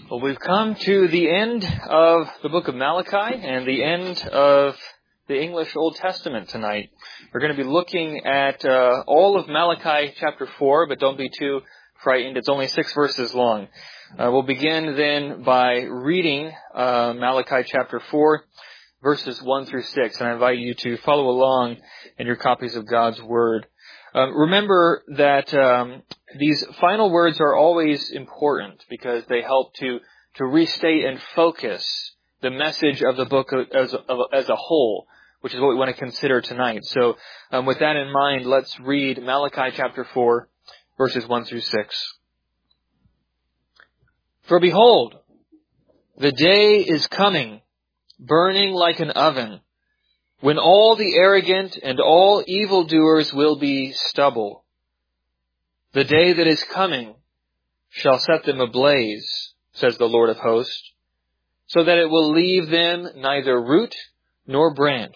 Well, we've come to the end of the book of Malachi and the end of the English Old Testament tonight. We're going to be looking at all of Malachi chapter 4, but don't be too frightened. It's only 6 verses long. We'll begin then by reading Malachi chapter 4, verses 1 through 6, and I invite you to follow along in your copies of God's Word. Remember that these final words are always important because they help to restate and focus the message of the book as a whole, which is what we want to consider tonight. So with that in mind, let's read Malachi chapter 4, verses 1 through 6. For behold, the day is coming, burning like an oven, when all the arrogant and all evildoers will be stubble. The day that is coming shall set them ablaze, says the Lord of hosts, so that it will leave them neither root nor branch.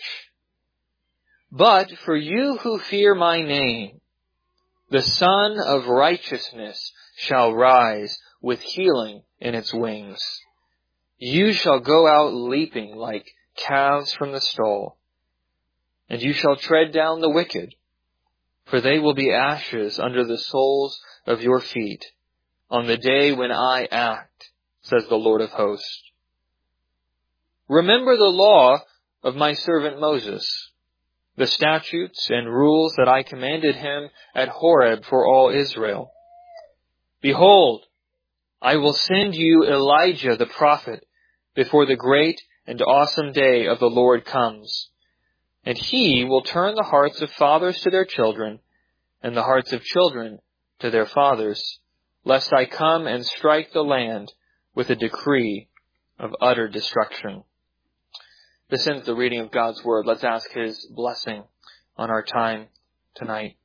But for you who fear my name, the Son of Righteousness shall rise with healing in its wings. You shall go out leaping like calves from the stall. And you shall tread down the wicked, for they will be ashes under the soles of your feet on the day when I act, says the Lord of hosts. Remember the law of my servant Moses, the statutes and rules that I commanded him at Horeb for all Israel. Behold, I will send you Elijah the prophet before the great and awesome day of the Lord comes. And he will turn the hearts of fathers to their children, and the hearts of children to their fathers, lest I come and strike the land with a decree of utter destruction. This ends the reading of God's Word. Let's ask His blessing on our time tonight.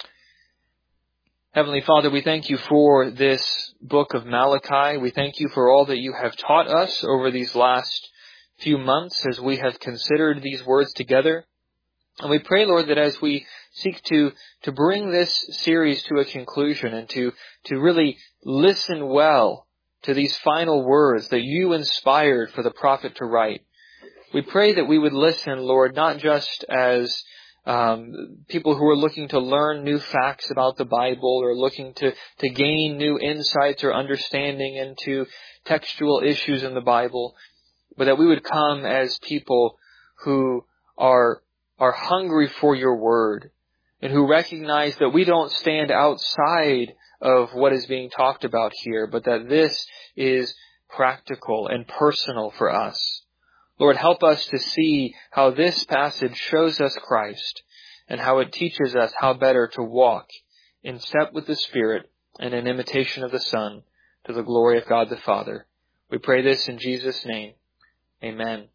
Heavenly Father, we thank you for this book of Malachi. We thank you for all that you have taught us over these last few months as we have considered these words together. And we pray, Lord, that as we seek to bring this series to a conclusion and to really listen well to these final words that you inspired for the prophet to write, we pray that we would listen, Lord, not just as people who are looking to learn new facts about the Bible or looking to gain new insights or understanding into textual issues in the Bible, but that we would come as people who are hungry for your word and who recognize that we don't stand outside of what is being talked about here, but that this is practical and personal for us. Lord, help us to see how this passage shows us Christ and how it teaches us how better to walk in step with the Spirit and in imitation of the Son to the glory of God the Father. We pray this in Jesus' name. Amen.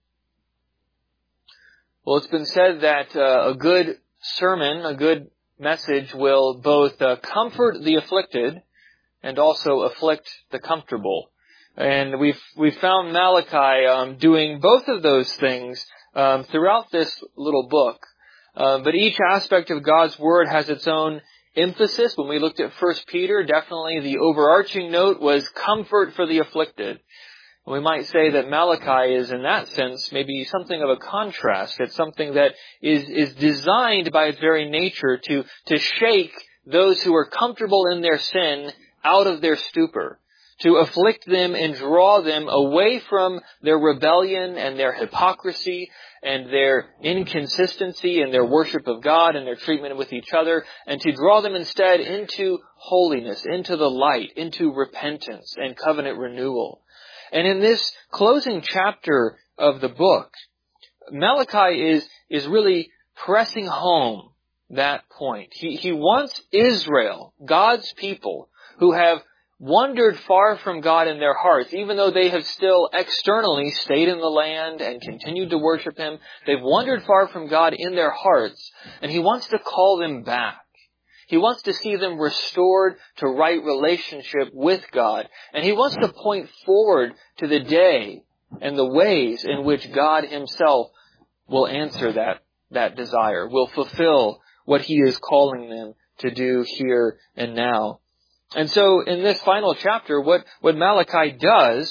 Well, it's been said that a good sermon, a good message will both comfort the afflicted and also afflict the comfortable. And we've found Malachi doing both of those things throughout this little book. But each aspect of God's Word has its own emphasis. When we looked at 1 Peter, definitely the overarching note was comfort for the afflicted. We might say that Malachi is, in that sense, maybe something of a contrast. It's something that is designed by its very nature to shake those who are comfortable in their sin out of their stupor, to afflict them and draw them away from their rebellion and their hypocrisy and their inconsistency in their worship of God and their treatment with each other, and to draw them instead into holiness, into the light, into repentance and covenant renewal. And in this closing chapter of the book, Malachi is really pressing home that point. He wants Israel, God's people, who have wandered far from God in their hearts, even though they have still externally stayed in the land and continued to worship Him. They've wandered far from God in their hearts, and He wants to call them back. He wants to see them restored to right relationship with God. And He wants to point forward to the day and the ways in which God Himself will answer that desire, will fulfill what He is calling them to do here and now. And so in this final chapter, what Malachi does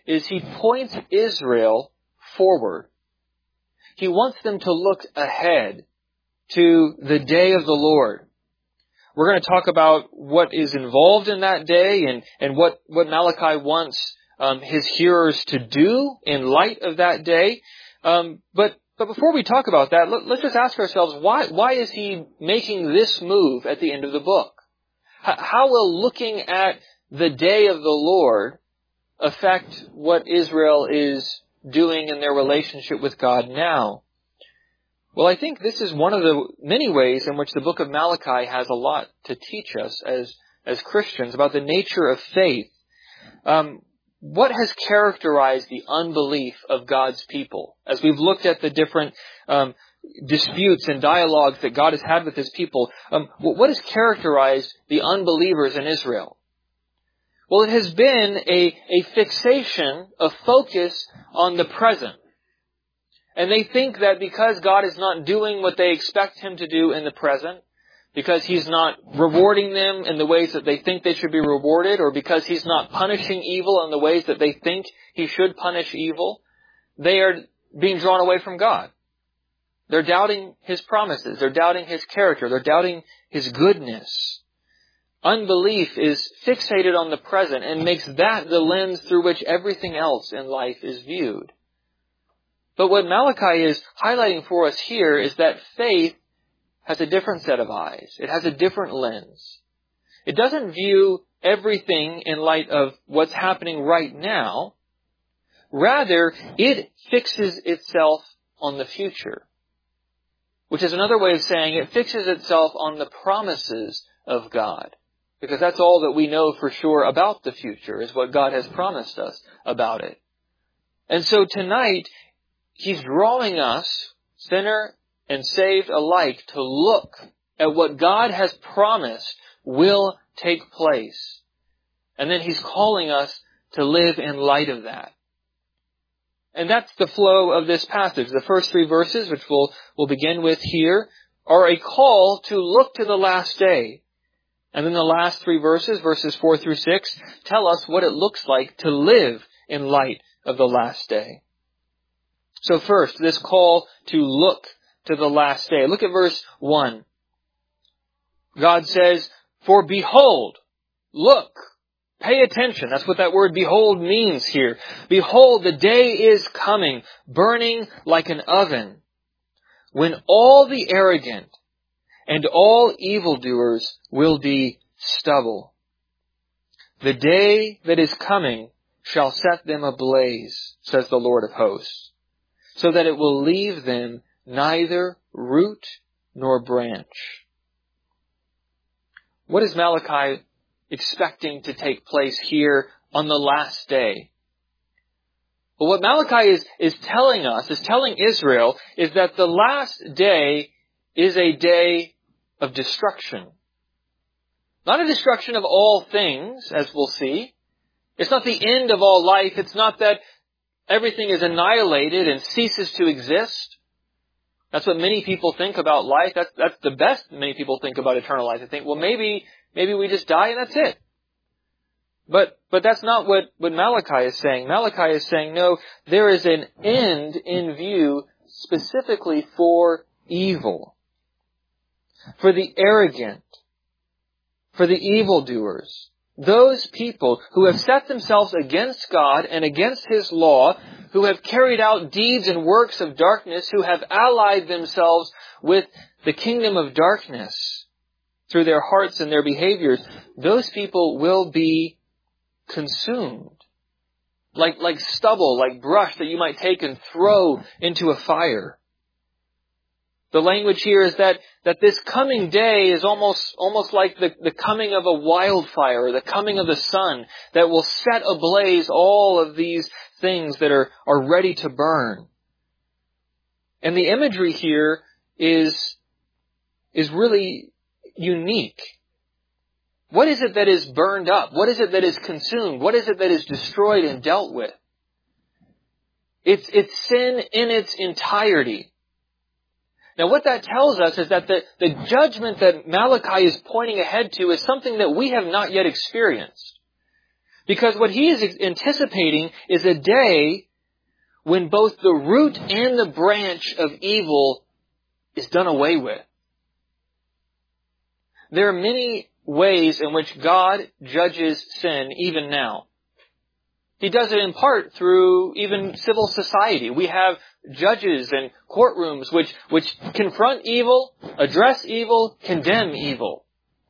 is he points Israel forward. He wants them to look ahead to the day of the Lord. We're going to talk about what is involved in that day and what Malachi wants his hearers to do in light of that day. But before we talk about that, let's just ask ourselves, why is he making this move at the end of the book? How will looking at the day of the Lord affect what Israel is doing in their relationship with God now? Well, I think this is one of the many ways in which the book of Malachi has a lot to teach us as Christians about the nature of faith. What has characterized the unbelief of God's people? As we've looked at the different disputes and dialogues that God has had with His people, what has characterized the unbelievers in Israel? Well, it has been a fixation, a focus on the present. And they think that because God is not doing what they expect Him to do in the present, because He's not rewarding them in the ways that they think they should be rewarded, or because He's not punishing evil in the ways that they think He should punish evil, they are being drawn away from God. They're doubting His promises. They're doubting His character. They're doubting His goodness. Unbelief is fixated on the present and makes that the lens through which everything else in life is viewed. But what Malachi is highlighting for us here is that faith has a different set of eyes. It has a different lens. It doesn't view everything in light of what's happening right now. Rather, it fixes itself on the future, which is another way of saying it fixes itself on the promises of God. Because that's all that we know for sure about the future, is what God has promised us about it. And so tonight, He's drawing us, sinner and saved alike, to look at what God has promised will take place. And then He's calling us to live in light of that. And that's the flow of this passage. The first 3 verses, which we'll begin with here, are a call to look to the last day. And then the last 3 verses, verses 4 through 6, tell us what it looks like to live in light of the last day. So first, this call to look to the last day. Look at verse 1. God says, "For behold," look, pay attention. That's what that word behold means here. "Behold, the day is coming, burning like an oven, when all the arrogant and all evildoers will be stubble. The day that is coming shall set them ablaze, says the Lord of hosts, so that it will leave them neither root nor branch." What is Malachi expecting to take place here on the last day? Well, what Malachi is telling us, is telling Israel, is that the last day is a day of destruction. Not a destruction of all things, as we'll see. It's not the end of all life. It's not that everything is annihilated and ceases to exist. That's what many people think about life. That's the best many people think about eternal life. They think, well, maybe we just die and that's it. But that's not what Malachi is saying. Malachi is saying, no, there is an end in view specifically for evil, for the arrogant, for the evildoers. Those people who have set themselves against God and against His law, who have carried out deeds and works of darkness, who have allied themselves with the kingdom of darkness through their hearts and their behaviors, those people will be consumed. Like stubble, like brush that you might take and throw into a fire. The language here is that this coming day is almost like the coming of a wildfire, or the coming of the sun, that will set ablaze all of these things that are ready to burn. And the imagery here is really unique. What is it that is burned up? What is it that is consumed? What is it that is destroyed and dealt with? It's sin in its entirety. Now what that tells us is that the judgment that Malachi is pointing ahead to is something that we have not yet experienced. Because what he is anticipating is a day when both the root and the branch of evil is done away with. There are many ways in which God judges sin even now. He does it in part through even civil society. We have judges and courtrooms which confront evil, address evil, condemn evil.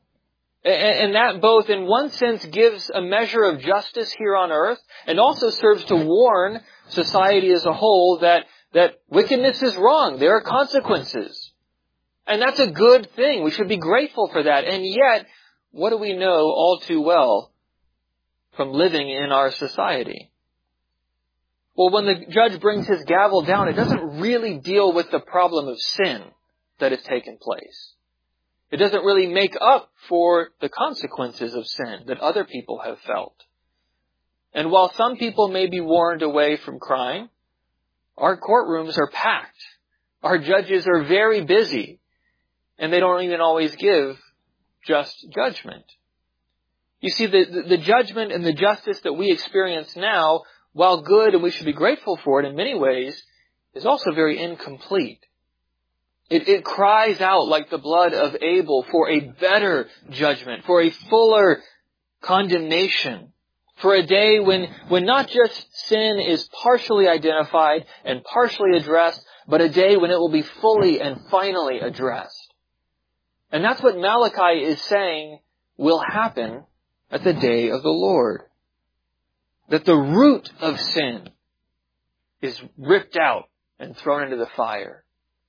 And that both in one sense gives a measure of justice here on earth and also serves to warn society as a whole that wickedness is wrong. There are consequences. And that's a good thing. We should be grateful for that. And yet, what do we know all too well from living in our society? Well, when the judge brings his gavel down, it doesn't really deal with the problem of sin that has taken place. It doesn't really make up for the consequences of sin that other people have felt. And while some people may be warned away from crime, our courtrooms are packed. Our judges are very busy. And they don't even always give just judgment. You see, the judgment and the justice that we experience now, while good and we should be grateful for it in many ways, is also very incomplete. It cries out like the blood of Abel for a better judgment, for a fuller condemnation, for a day when not just sin is partially identified and partially addressed, but a day when it will be fully and finally addressed. And that's what Malachi is saying will happen at the day of the Lord. That the root of sin is ripped out and thrown into the fire.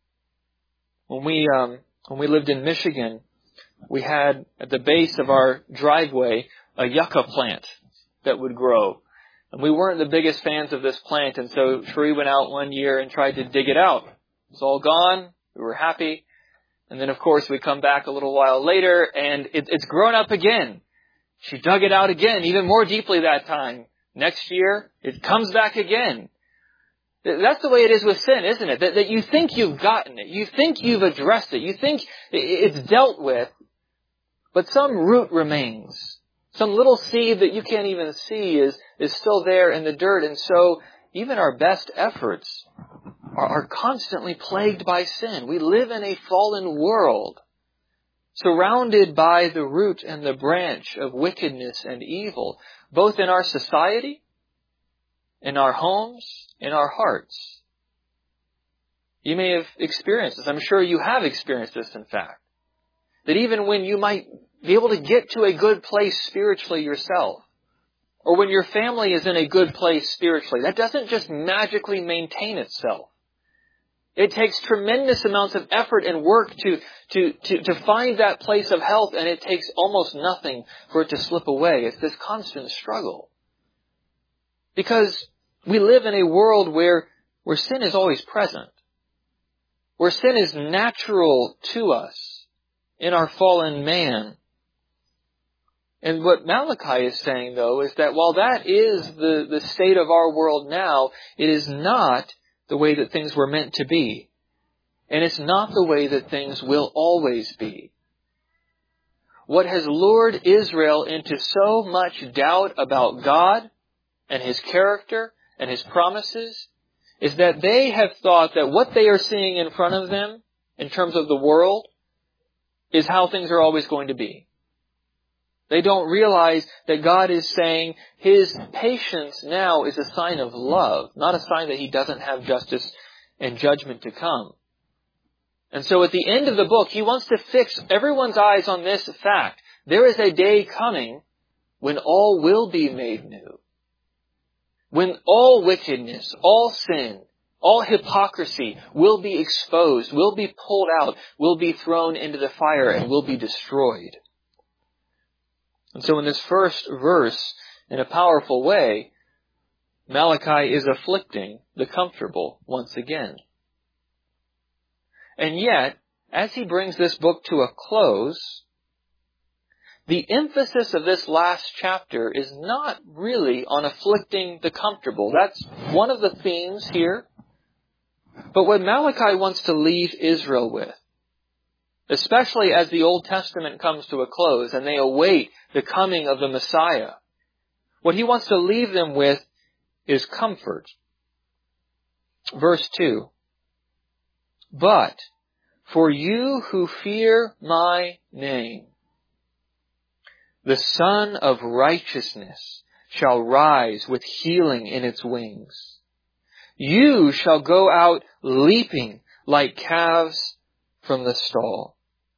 When we lived in Michigan, we had at the base of our driveway a yucca plant that would grow. And we weren't the biggest fans of this plant, and so Sheree went out one year and tried to dig it out. It's all gone. We were happy. And then, of course, we come back a little while later, and it's grown up again. She dug it out again, even more deeply that time. Next year, it comes back again. That's the way it is with sin, isn't it? That you think you've gotten it. You think you've addressed it. You think it's dealt with. But some root remains. Some little seed that you can't even see is still there in the dirt. And so even our best efforts are constantly plagued by sin. We live in a fallen world, surrounded by the root and the branch of wickedness and evil, both in our society, in our homes, in our hearts. You may have experienced this. I'm sure you have experienced this, in fact. That even when you might be able to get to a good place spiritually yourself, or when your family is in a good place spiritually, that doesn't just magically maintain itself. It takes tremendous amounts of effort and work to find that place of health, and it takes almost nothing for it to slip away. It's this constant struggle. Because we live in a world where sin is always present. Where sin is natural to us in our fallen man. And what Malachi is saying, though, is that while that is the state of our world now, it is not the way that things were meant to be. And it's not the way that things will always be. What has lured Israel into so much doubt about God and His character and His promises is that they have thought that what they are seeing in front of them, in terms of the world, is how things are always going to be. They don't realize that God is saying His patience now is a sign of love, not a sign that He doesn't have justice and judgment to come. And so at the end of the book, He wants to fix everyone's eyes on this fact. There is a day coming when all will be made new. When all wickedness, all sin, all hypocrisy will be exposed, will be pulled out, will be thrown into the fire, and will be destroyed. And so in this first verse, in a powerful way, Malachi is afflicting the comfortable once again. And yet, as he brings this book to a close, the emphasis of this last chapter is not really on afflicting the comfortable. That's one of the themes here. But what Malachi wants to leave Israel with, especially as the Old Testament comes to a close and they await the coming of the Messiah, What he wants to leave them with is comfort. Verse 2. But for you who fear my name, the Son of Righteousness shall rise with healing in its wings. You shall go out leaping like calves from the stall.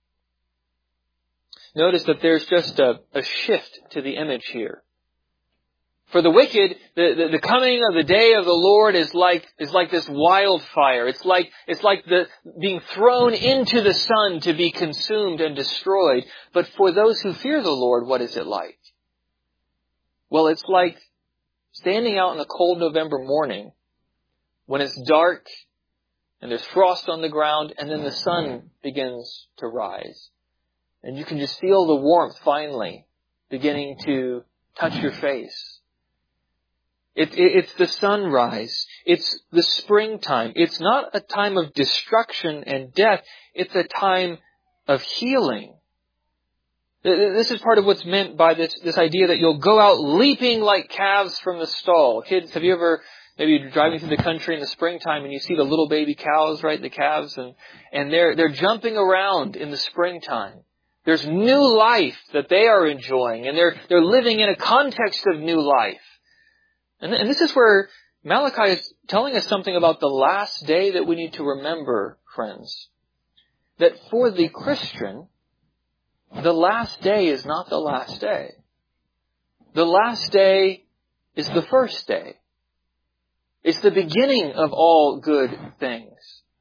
Notice that there's just a shift to the image here. For the wicked, the coming of the day of the Lord is like this wildfire. It's like the being thrown into the sun to be consumed and destroyed. But for those who fear the Lord, what is it like? Well, it's like standing out in a cold November morning when it's dark and there's frost on the ground, and then the sun begins to rise. And you can just feel the warmth finally beginning to touch your face. It's the sunrise. It's the springtime. It's not a time of destruction and death. It's a time of healing. This is part of what's meant by this idea that you'll go out leaping like calves from the stall. Kids, have you ever, maybe you're driving through the country in the springtime and you see the little baby cows, right? The calves, and they're jumping around in the springtime. There's new life that they are enjoying, and they're living in a context of new life. And this is where Malachi is telling us something about the last day that we need to remember, friends. That for the Christian, the last day is not the last day. The last day is the first day. It's the beginning of all good things.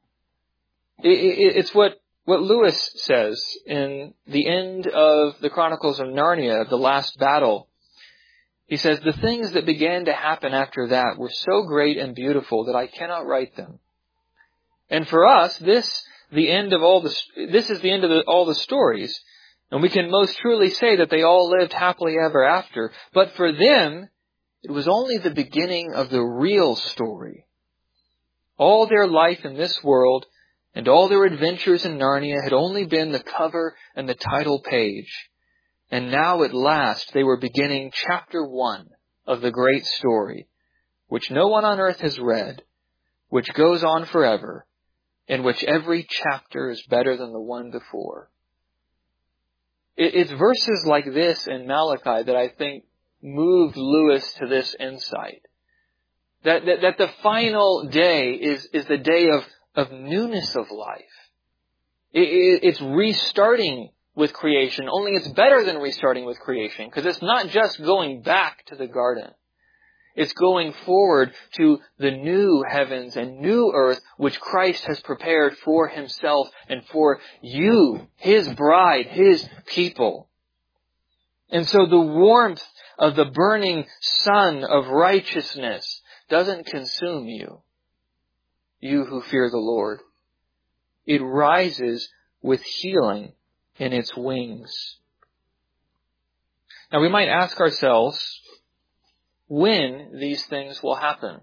It's what Lewis says in the end of the Chronicles of Narnia, the last battle. He says, the things that began to happen after that were so great and beautiful that I cannot write them. And for us, this is the end of all the stories. And we can most truly say that they all lived happily ever after. But for them, it was only the beginning of the real story. All their life in this world and all their adventures in Narnia had only been the cover and the title page. And now at last they were beginning chapter 1 of the great story, which no one on earth has read, which goes on forever, in which every chapter is better than the one before. It's verses like this in Malachi that I think moved Lewis to this insight. That the final day is the day of newness of life. It's restarting with creation, only it's better than restarting with creation, because it's not just going back to the garden. It's going forward to the new heavens and new earth which Christ has prepared for Himself and for you, His bride, His people. And so the warmth of the burning sun of righteousness doesn't consume you, you who fear the Lord. It rises with healing in its wings. Now we might ask ourselves when these things will happen.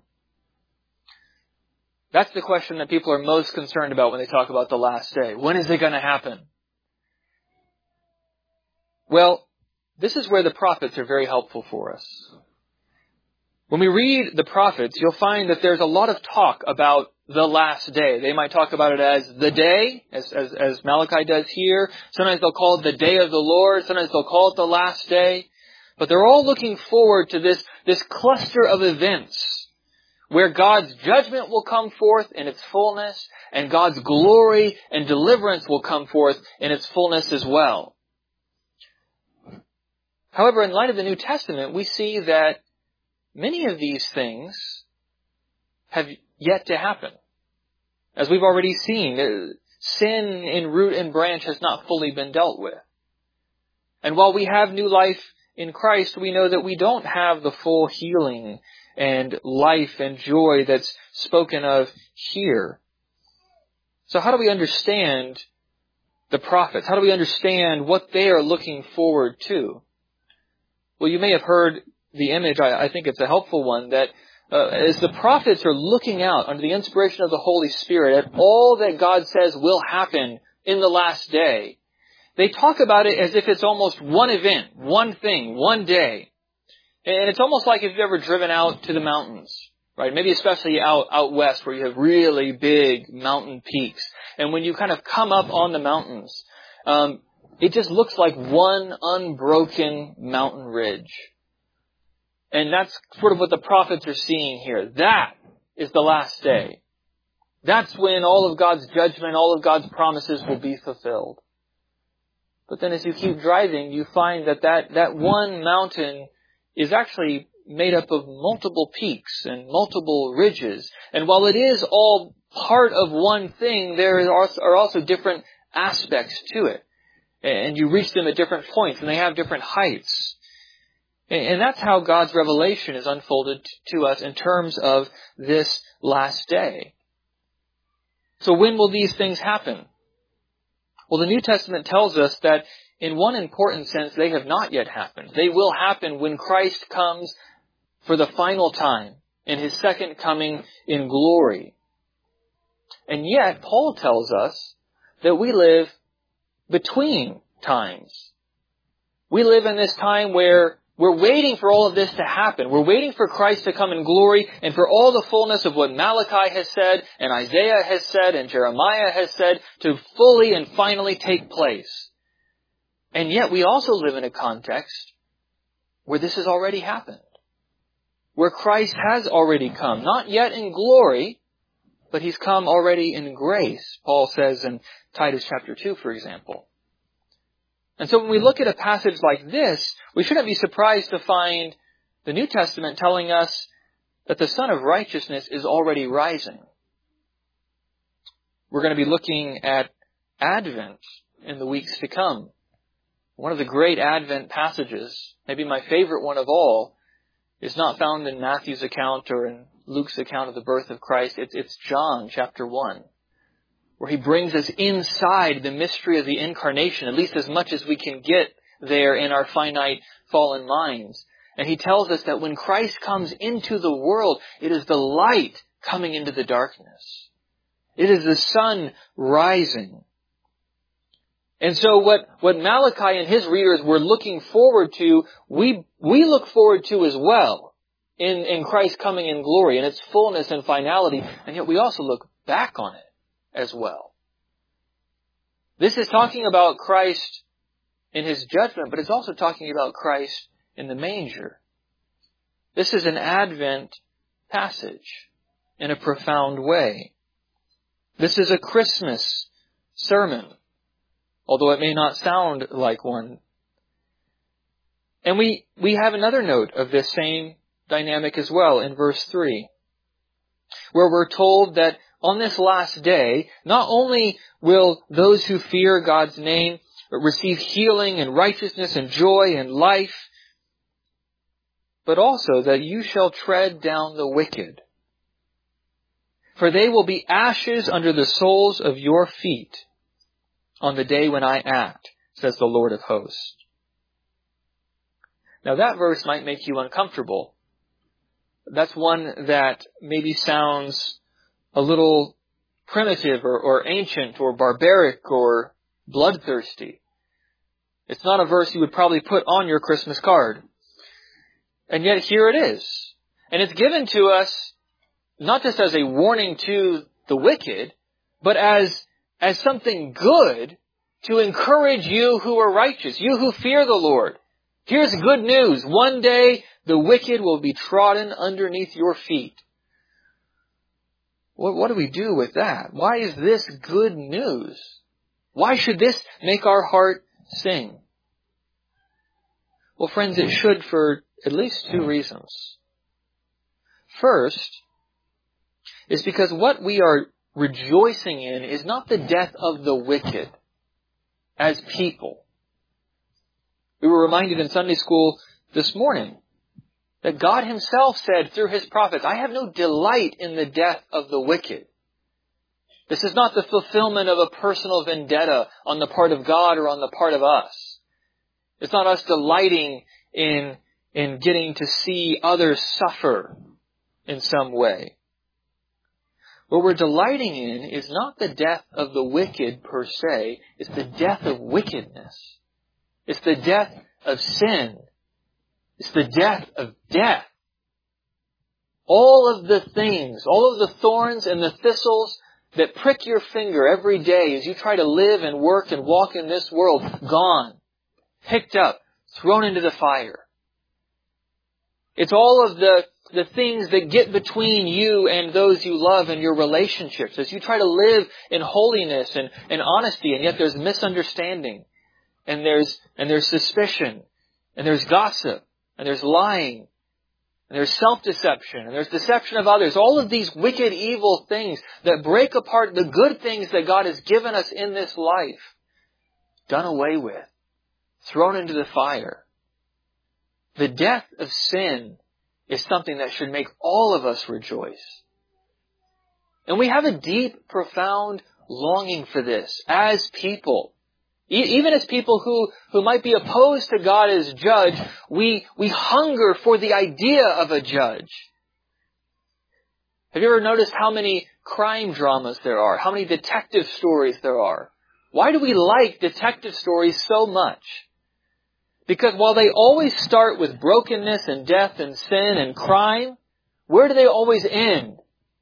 That's the question that people are most concerned about when they talk about the last day. When is it going to happen? Well, this is where the prophets are very helpful for us. When we read the prophets, you'll find that there's a lot of talk about the last day. They might talk about it as the day, as Malachi does here. Sometimes they'll call it the day of the Lord. Sometimes they'll call it the last day. But they're all looking forward to this cluster of events where God's judgment will come forth in its fullness, and God's glory and deliverance will come forth in its fullness as well. However, in light of the New Testament, we see that many of these things have yet to happen. As we've already seen, sin in root and branch has not fully been dealt with. And while we have new life in Christ, we know that we don't have the full healing and life and joy that's spoken of here. So how do we understand the prophets? How do we understand what they are looking forward to? Well, you may have heard the image, I think it's a helpful one, that as the prophets are looking out under the inspiration of the Holy Spirit at all that God says will happen in the last day, they talk about it as if it's almost one event, one thing, one day. And it's almost like if you've ever driven out to the mountains, right? Maybe especially out west where you have really big mountain peaks. And when you kind of come up on the mountains, it just looks like one unbroken mountain ridge. And that's sort of what the prophets are seeing here. That is the last day. That's when all of God's judgment, all of God's promises will be fulfilled. But then as you keep driving, you find that one mountain is actually made up of multiple peaks and multiple ridges. And while it is all part of one thing, there are also different aspects to it. And you reach them at different points, and they have different heights. And that's how God's revelation is unfolded to us in terms of this last day. So when will these things happen? Well, the New Testament tells us that in one important sense, they have not yet happened. They will happen when Christ comes for the final time in His second coming in glory. And yet, Paul tells us that we live between times. We live in this time where we're waiting for all of this to happen. We're waiting for Christ to come in glory and for all the fullness of what Malachi has said and Isaiah has said and Jeremiah has said to fully and finally take place. And yet we also live in a context where this has already happened. Where Christ has already come. Not yet in glory, but He's come already in grace. Paul says in Titus chapter 2, for example. And so when we look at a passage like this, we shouldn't be surprised to find the New Testament telling us that the Son of Righteousness is already rising. We're going to be looking at Advent in the weeks to come. One of the great Advent passages, maybe my favorite one of all, is not found in Matthew's account or in Luke's account of the birth of Christ. It's John chapter 1. Where he brings us inside the mystery of the incarnation, at least as much as we can get there in our finite fallen minds. And he tells us that when Christ comes into the world, it is the light coming into the darkness. It is the sun rising. And so what Malachi and his readers were looking forward to, we look forward to as well in Christ coming in glory, in its fullness and finality, and yet we also look back on it as well. This is talking about Christ in His judgment, but it's also talking about Christ in the manger. This is an Advent passage in a profound way. This is a Christmas sermon, although it may not sound like one. And we have another note of this same dynamic as well in verse 3, where we're told that on this last day, not only will those who fear God's name receive healing and righteousness and joy and life, but also that you shall tread down the wicked. For they will be ashes under the soles of your feet on the day when I act, says the Lord of hosts. Now that verse might make you uncomfortable. That's one that maybe sounds a little primitive or ancient or barbaric or bloodthirsty. It's not a verse you would probably put on your Christmas card. And yet here it is. And it's given to us not just as a warning to the wicked, but as something good to encourage you who are righteous, you who fear the Lord. Here's good news. One day the wicked will be trodden underneath your feet. What do we do with that? Why is this good news? Why should this make our heart sing? Well, friends, it should for at least two reasons. First is because what we are rejoicing in is not the death of the wicked as people. We were reminded in Sunday school this morning that God Himself said through His prophets, I have no delight in the death of the wicked. This is not the fulfillment of a personal vendetta on the part of God or on the part of us. It's not us delighting in getting to see others suffer in some way. What we're delighting in is not the death of the wicked per se, it's the death of wickedness. It's the death of sin. It's the death of death. All of the things, all of the thorns and the thistles that prick your finger every day as you try to live and work and walk in this world, gone, picked up, thrown into the fire. It's all of the things that get between you and those you love and your relationships as you try to live in holiness and honesty, and yet there's misunderstanding, and there's suspicion, and there's gossip, and there's lying, and there's self-deception, and there's deception of others. All of these wicked, evil things that break apart the good things that God has given us in this life, done away with, thrown into the fire. The death of sin is something that should make all of us rejoice. And we have a deep, profound longing for this as people. Even as people who might be opposed to God as judge, we hunger for the idea of a judge. Have you ever noticed how many crime dramas there are? How many detective stories there are? Why do we like detective stories so much? Because while they always start with brokenness and death and sin and crime, where do they always end?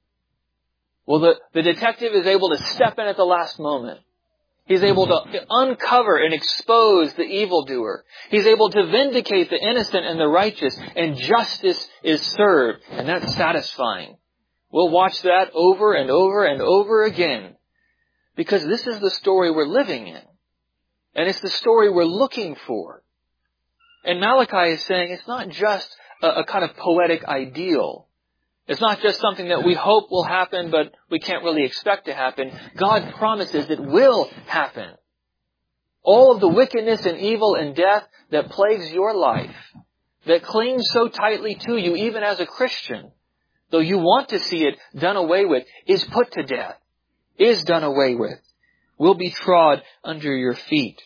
Well, the detective is able to step in at the last moment. He's able to uncover and expose the evildoer. He's able to vindicate the innocent and the righteous, and justice is served. And that's satisfying. We'll watch that over and over and over again, because this is the story we're living in. And it's the story we're looking for. And Malachi is saying it's not just a kind of poetic ideal. It's not just something that we hope will happen, but we can't really expect to happen. God promises it will happen. All of the wickedness and evil and death that plagues your life, that clings so tightly to you, even as a Christian, though you want to see it done away with, is put to death, is done away with, will be trod under your feet.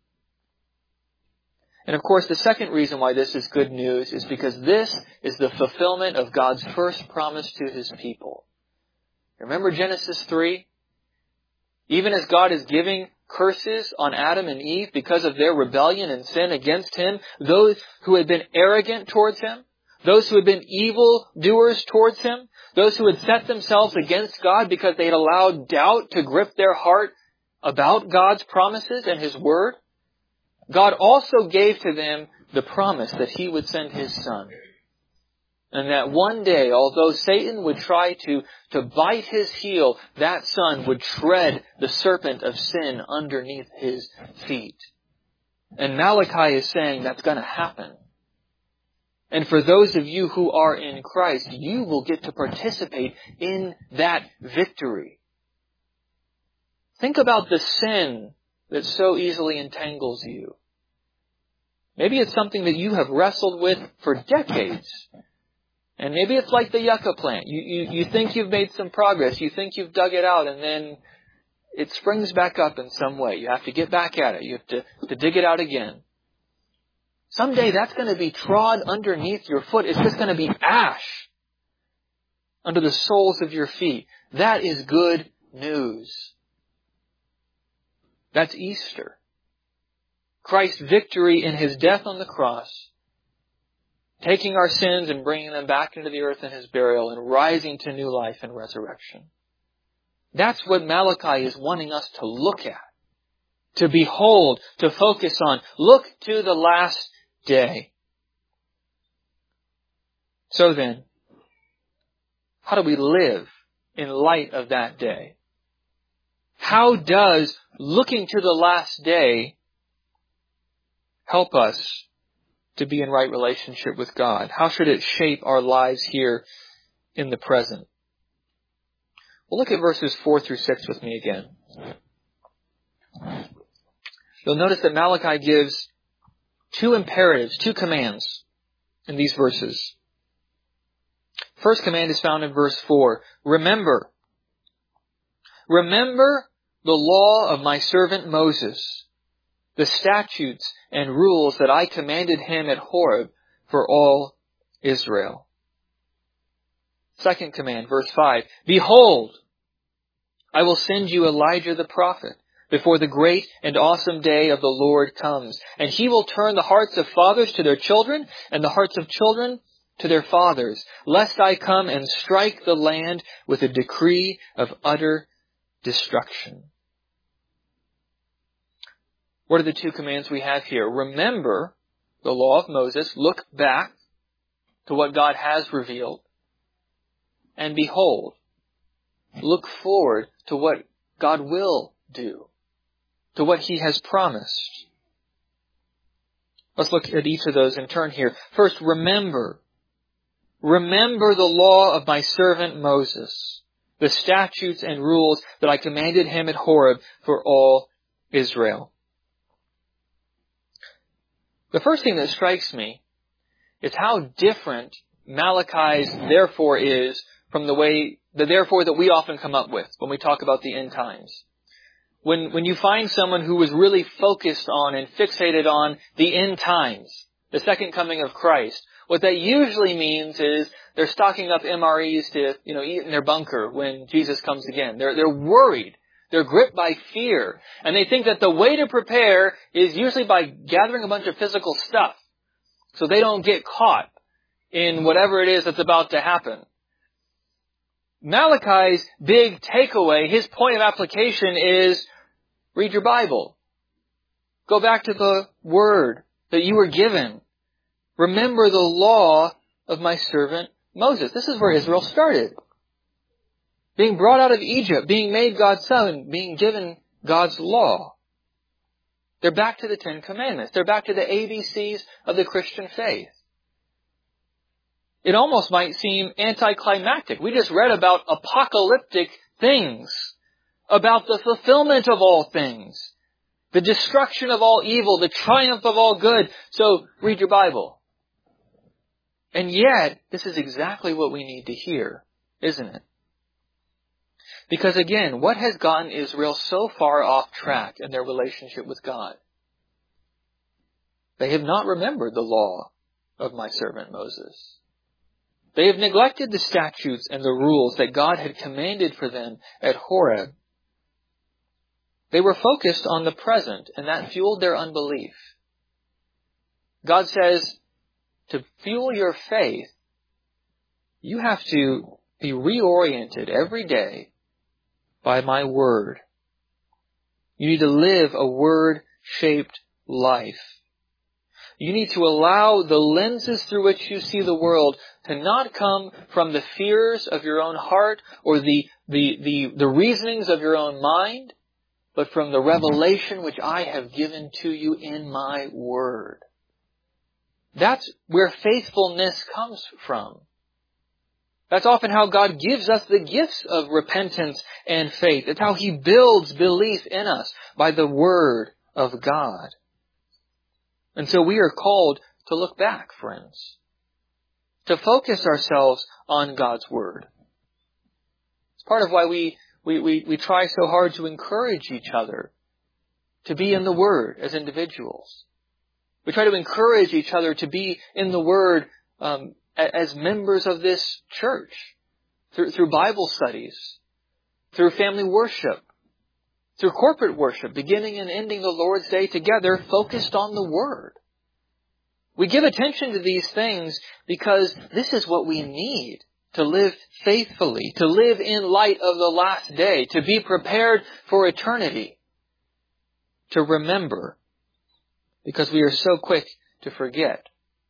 And of course, the second reason why this is good news is because this is the fulfillment of God's first promise to His people. Remember Genesis 3? Even as God is giving curses on Adam and Eve because of their rebellion and sin against Him, those who had been arrogant towards Him, those who had been evil doers towards Him, those who had set themselves against God because they had allowed doubt to grip their heart about God's promises and His Word, God also gave to them the promise that He would send His Son. And that one day, although Satan would try to bite His heel, that Son would tread the serpent of sin underneath His feet. And Malachi is saying that's going to happen. And for those of you who are in Christ, you will get to participate in that victory. Think about the sin that so easily entangles you. Maybe it's something that you have wrestled with for decades. And maybe it's like the yucca plant. You think you've made some progress. You think you've dug it out, and then it springs back up in some way. You have to get back at it. You have to dig it out again. Someday that's going to be trod underneath your foot. It's just going to be ash under the soles of your feet. That is good news. That's Easter. Christ's victory in His death on the cross, taking our sins and bringing them back into the earth in His burial and rising to new life and resurrection. That's what Malachi is wanting us to look at, to behold, to focus on. Look to the last day. So then, how do we live in light of that day? How does looking to the last day help us to be in right relationship with God? How should it shape our lives here in the present? Well, look at verses 4 through 6 with me again. You'll notice that Malachi gives two imperatives, two commands in these verses. First command is found in verse 4. Remember the law of my servant Moses, the statutes and rules that I commanded him at Horeb for all Israel. Second command, verse 5. Behold, I will send you Elijah the prophet before the great and awesome day of the Lord comes. And He will turn the hearts of fathers to their children, and the hearts of children to their fathers, lest I come and strike the land with a decree of utter destruction. What are the two commands we have here? Remember the law of Moses. Look back to what God has revealed. And behold, look forward to what God will do, to what He has promised. Let's look at each of those in turn here. First, remember. Remember the law of my servant Moses, the statutes and rules that I commanded him at Horeb for all Israel. The first thing that strikes me is how different Malachi's therefore is from the therefore that we often come up with when we talk about the end times. When you find someone who was really focused on and fixated on the end times, the second coming of Christ, what that usually means is they're stocking up MREs to, eat in their bunker when Jesus comes again. They're worried. They're gripped by fear. And they think that the way to prepare is usually by gathering a bunch of physical stuff so they don't get caught in whatever it is that's about to happen. Malachi's big takeaway, his point of application is read your Bible. Go back to the Word that you were given. Remember the law of my servant Moses. This is where Israel started. Being brought out of Egypt, being made God's son, being given God's law. They're back to the Ten Commandments. They're back to the ABCs of the Christian faith. It almost might seem anticlimactic. We just read about apocalyptic things, about the fulfillment of all things, the destruction of all evil, the triumph of all good. So read your Bible. And yet, this is exactly what we need to hear, isn't it? Because again, what has gotten Israel so far off track in their relationship with God? They have not remembered the law of my servant Moses. They have neglected the statutes and the rules that God had commanded for them at Horeb. They were focused on the present, and that fueled their unbelief. God says, to fuel your faith, you have to be reoriented every day by my Word. You need to live a Word-shaped life. You need to allow the lenses through which you see the world to not come from the fears of your own heart or the reasonings of your own mind, but from the revelation which I have given to you in my Word. That's where faithfulness comes from. That's often how God gives us the gifts of repentance and faith. It's how He builds belief in us by the Word of God. And so we are called to look back, friends. To focus ourselves on God's Word. It's part of why we try so hard to encourage each other to be in the Word as individuals. We try to encourage each other to be in the Word as members of this church, through Bible studies, through family worship, through corporate worship, beginning and ending the Lord's Day together, focused on the Word. We give attention to these things because this is what we need to live faithfully, to live in light of the last day, to be prepared for eternity, to remember, because we are so quick to forget.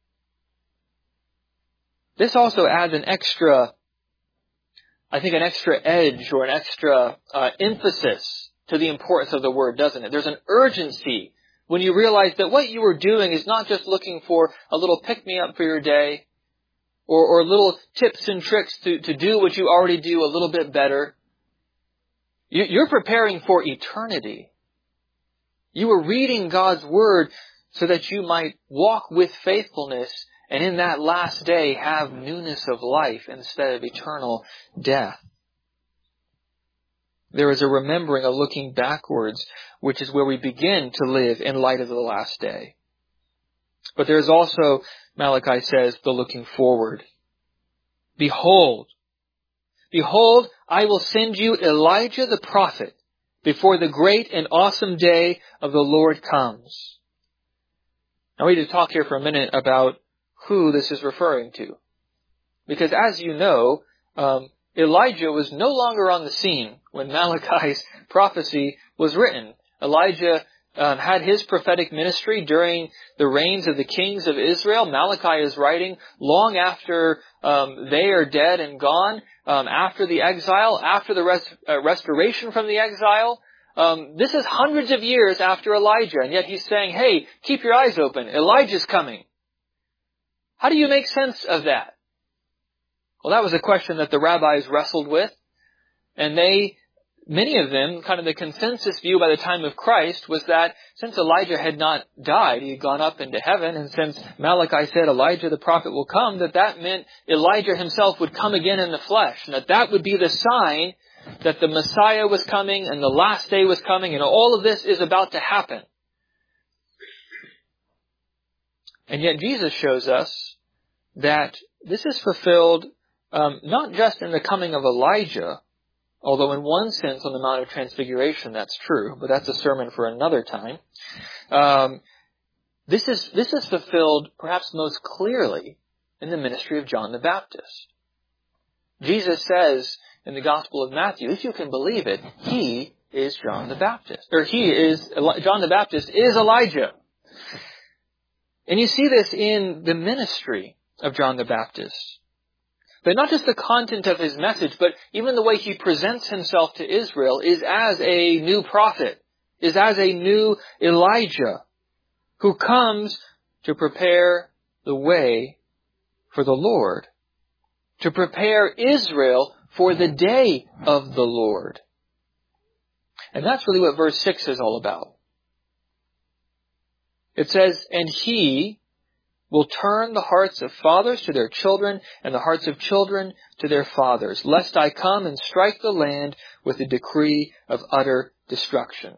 This also adds an extra edge or an extra emphasis to the importance of the Word, doesn't it? There's an urgency when you realize that what you are doing is not just looking for a little pick-me-up for your day or little tips and tricks to do what you already do a little bit better. You're preparing for eternity. You are reading God's Word so that you might walk with faithfulness and in that last day have newness of life instead of eternal death. There is a remembering, a looking backwards, which is where we begin to live in light of the last day. But there is also, Malachi says, the looking forward. Behold, I will send you Elijah the prophet before the great and awesome day of the Lord comes. Now we need to talk here for a minute about who this is referring to. Because as you know, Elijah was no longer on the scene when Malachi's prophecy was written. Elijah had his prophetic ministry during the reigns of the kings of Israel. Malachi is writing long after they are dead and gone, after the exile, after the restoration from the exile. This is hundreds of years after Elijah, and yet he's saying, hey, keep your eyes open. Elijah's coming. How do you make sense of that? Well, that was a question that the rabbis wrestled with, and many of them, kind of the consensus view by the time of Christ was that since Elijah had not died, he had gone up into heaven, and since Malachi said Elijah the prophet will come, that meant Elijah himself would come again in the flesh, and that would be the sign that the Messiah was coming and the last day was coming, and all of this is about to happen. And yet Jesus shows us that this is fulfilled not just in the coming of Elijah, although in one sense on the Mount of Transfiguration that's true, but that's a sermon for another time. This is fulfilled perhaps most clearly in the ministry of John the Baptist. Jesus says in the Gospel of Matthew, if you can believe it, he is John the Baptist. Or John the Baptist is Elijah. And you see this in the ministry of John the Baptist. But not just the content of his message, but even the way he presents himself to Israel is as a new prophet, is as a new Elijah who comes to prepare the way for the Lord, to prepare Israel for the day of the Lord. And that's really what verse 6 is all about. It says, and he will turn the hearts of fathers to their children and the hearts of children to their fathers, lest I come and strike the land with a decree of utter destruction.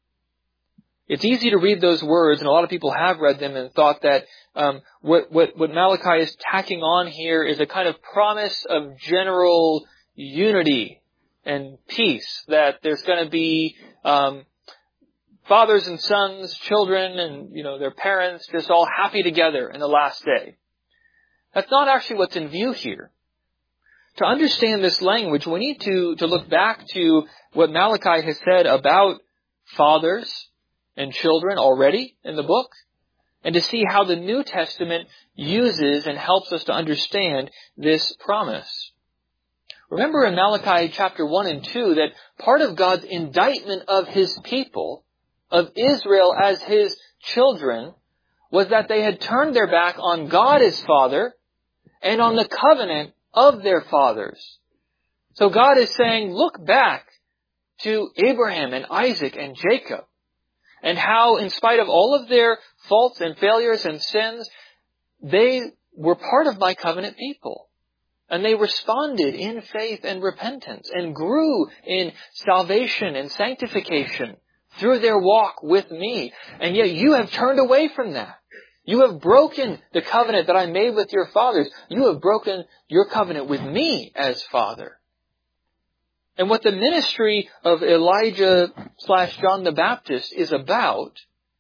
It's easy to read those words, and a lot of people have read them and thought that what Malachi is tacking on here is a kind of promise of general unity and peace, that there's going to be fathers and sons, children, and their parents just all happy together in the last day. That's not actually what's in view here. To understand this language, we need to look back to what Malachi has said about fathers and children already in the book, and to see how the New Testament uses and helps us to understand this promise. Remember in Malachi chapter 1 and 2 that part of God's indictment of His people, of Israel as His children, was that they had turned their back on God as Father and on the covenant of their fathers. So God is saying, look back to Abraham and Isaac and Jacob, and how in spite of all of their faults and failures and sins, they were part of my covenant people. And they responded in faith and repentance and grew in salvation and sanctification through their walk with me. And yet you have turned away from that. You have broken the covenant that I made with your fathers. You have broken your covenant with me as Father. And what the ministry of Elijah/John the Baptist is about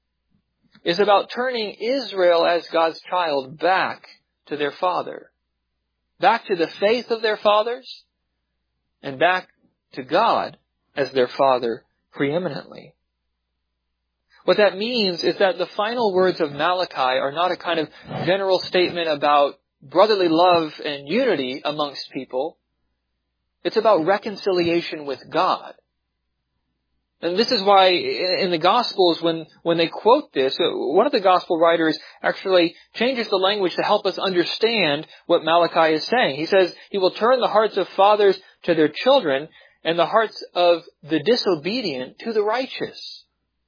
turning Israel as God's child back to their Father. Back to the faith of their fathers, and back to God as their Father preeminently. What that means is that the final words of Malachi are not a kind of general statement about brotherly love and unity amongst people. It's about reconciliation with God. And this is why in the Gospels, when they quote this, one of the Gospel writers actually changes the language to help us understand what Malachi is saying. He says, He will turn the hearts of fathers to their children and the hearts of the disobedient to the righteous.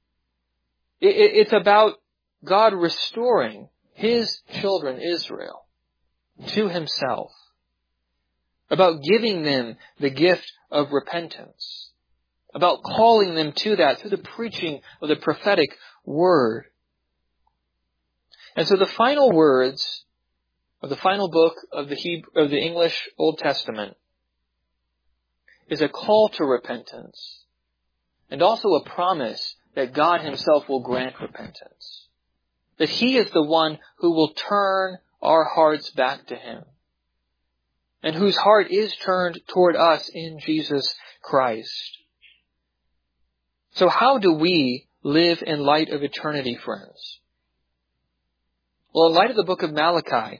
It's about God restoring His children, Israel, to Himself. About giving them the gift of repentance. About calling them to that through the preaching of the prophetic word. And so the final words of the final book of the English Old Testament is a call to repentance and also a promise that God himself will grant repentance. That he is the one who will turn our hearts back to him, and whose heart is turned toward us in Jesus Christ. So how do we live in light of eternity, friends? Well, in light of the book of Malachi,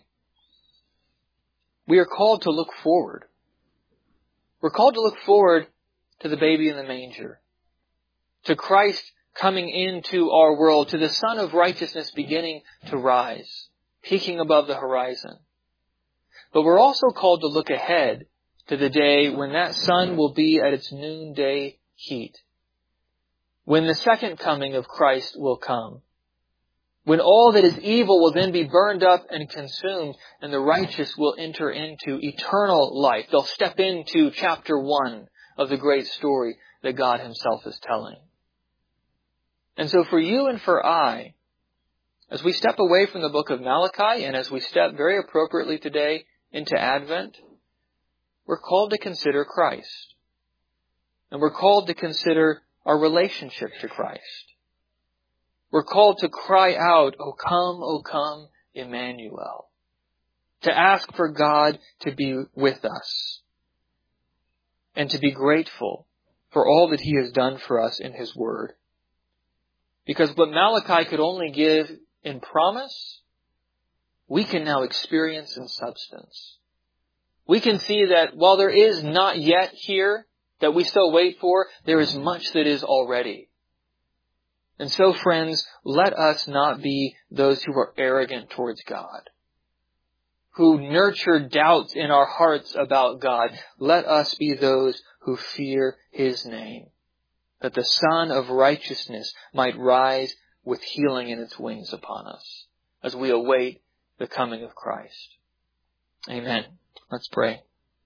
we are called to look forward. We're called to look forward to the baby in the manger, to Christ coming into our world, to the Sun of Righteousness beginning to rise, peaking above the horizon. But we're also called to look ahead to the day when that sun will be at its noonday heat, when the second coming of Christ will come, when all that is evil will then be burned up and consumed, and the righteous will enter into eternal life. They'll step into chapter 1 of the great story that God himself is telling. And so for you and for I, as we step away from the book of Malachi, and as we step very appropriately today into Advent, we're called to consider Christ. And we're called to consider our relationship to Christ. We're called to cry out, O come, Emmanuel. To ask for God to be with us. And to be grateful for all that he has done for us in his word. Because what Malachi could only give in promise, we can now experience in substance. We can see that while there is not yet here that we still wait for, there is much that is already. And so, friends, let us not be those who are arrogant towards God, who nurture doubts in our hearts about God. Let us be those who fear his name, that the Sun of Righteousness might rise with healing in its wings upon us as we await the coming of Christ. Amen. Let's pray.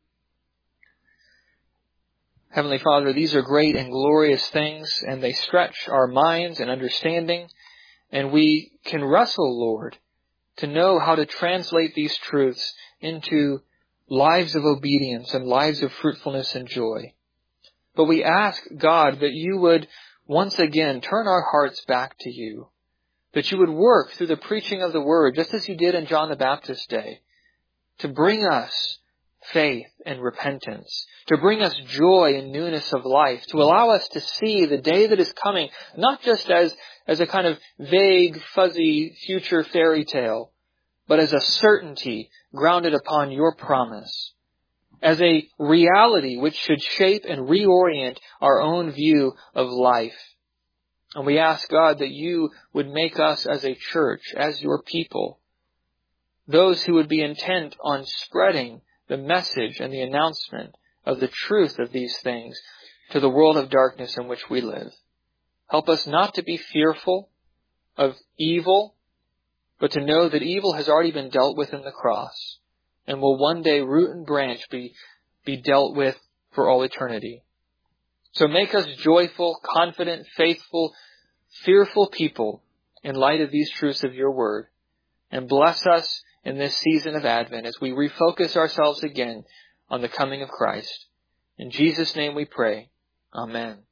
Heavenly Father, these are great and glorious things, and they stretch our minds and understanding, and we can wrestle, Lord, to know how to translate these truths into lives of obedience and lives of fruitfulness and joy. But we ask, God, that you would once again turn our hearts back to you, that you would work through the preaching of the word, just as you did in John the Baptist's day, to bring us faith and repentance, to bring us joy and newness of life, to allow us to see the day that is coming, not just as a kind of vague, fuzzy future fairy tale, but as a certainty grounded upon your promise, as a reality which should shape and reorient our own view of life. And we ask, God, that you would make us as a church, as your people, those who would be intent on spreading the message and the announcement of the truth of these things to the world of darkness in which we live. Help us not to be fearful of evil, but to know that evil has already been dealt with in the cross and will one day root and branch be dealt with for all eternity. So make us joyful, confident, faithful, fearful people in light of these truths of your word, and bless us in this season of Advent as we refocus ourselves again on the coming of Christ. In Jesus' name we pray. Amen.